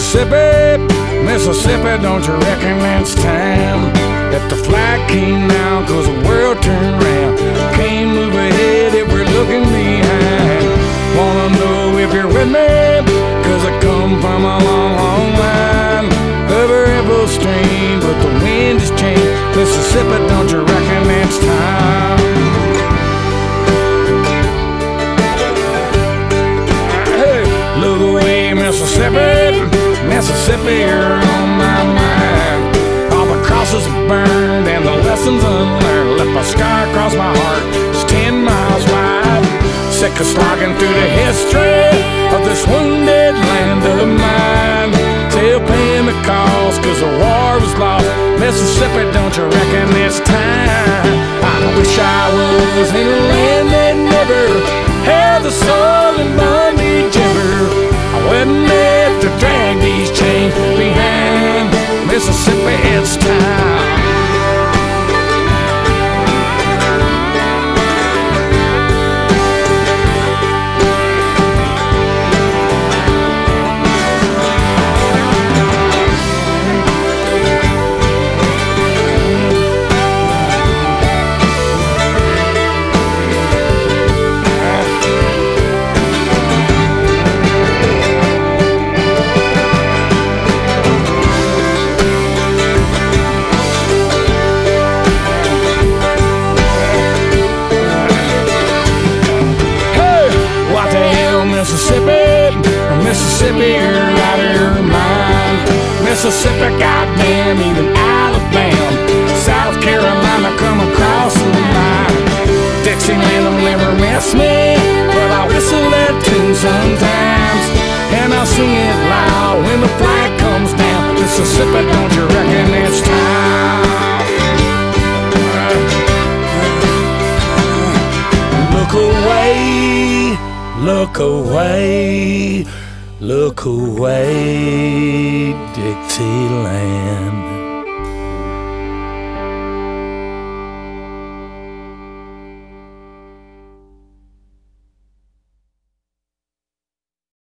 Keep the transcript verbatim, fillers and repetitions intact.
Mississippi, Mississippi, don't you reckon it's time that the flag came down, cause the world turned round. Can't move ahead if we're looking behind. Wanna know if you're with me, cause I come from a long, long line. The variable stream, but the wind has changed. Mississippi, don't you reckon it's time? Hey, look away, Mississippi, Mississippi, you're on my mind. All the crosses burned and the lessons unlearned left a scar across my heart. It's ten miles wide. Sick of slogging through the history of this wounded land of mine. Still paying the cost cause the war was lost. Mississippi, don't you reckon it's time? I wish I was in a land that never had the soul and bondage ever. I wouldn't have to drag these chains behind. Mississippi, it's time. Mississippi, Mississippi, you're out of your mind. Mississippi, goddamn, even Alabama, South Carolina, come across the line. Dixieland will never miss me, but I whistle that tune sometimes, and I'll sing it loud when the flag comes down. Mississippi, don't you reckon it's time? Look away, look away, look away, Dixieland.